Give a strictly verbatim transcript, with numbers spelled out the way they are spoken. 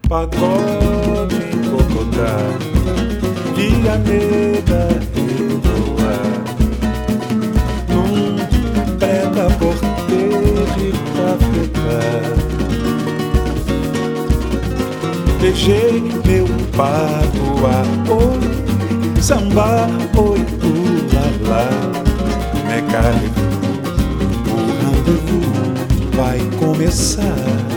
pagode em Bogotá, via nega revoar num preta-porter de cafetá. Beijei meu pagoá, oi, samba, oi, ulala, me carregou, o rendezvous vai começar.